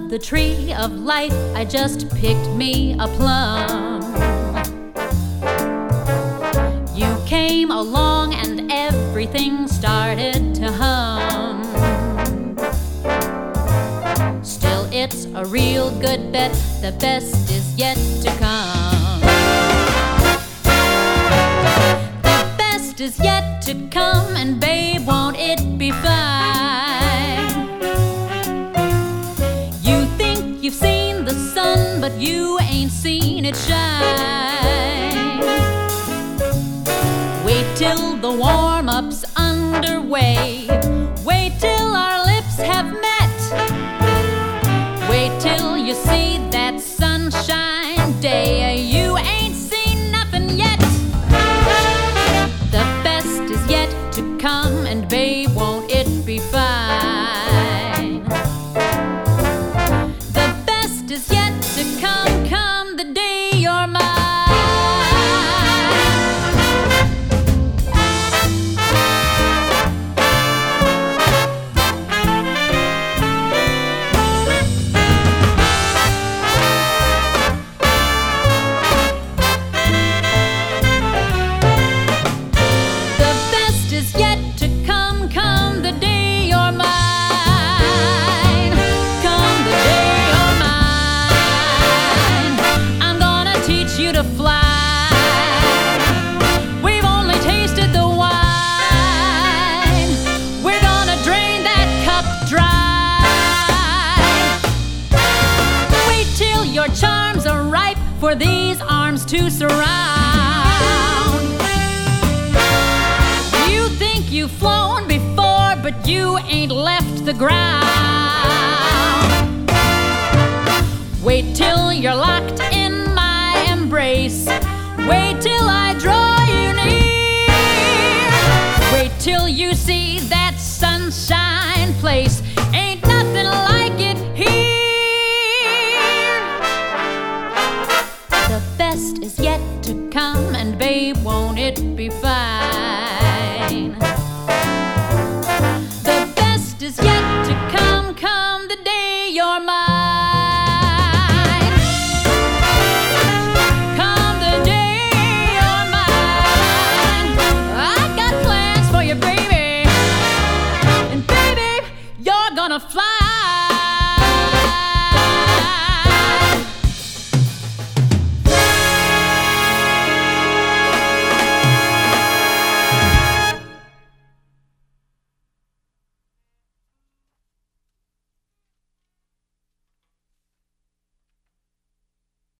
of the tree of life, I just picked me a plum. You came along and everything started to hum. Still, it's a real good bet, the best is yet to come. The best is yet to come, and babe, won't it be fine? You think you've seen the sun, but you ain't seen it shine. Wait till the warm-up's underway. Wait till our lips have met. Wait till you see that sunshine day. You ain't seen nothing yet. The best is yet to come, and babe, won't it be fine? The best is yet to come, come the day you're mine. Is yet to come, come the day you're mine. Come the day you're mine. I'm gonna teach you to fly. We've only tasted the wine. We're gonna drain that cup dry. Wait till your charms are ripe for these arms to surround. You've flown before, but you ain't left the ground.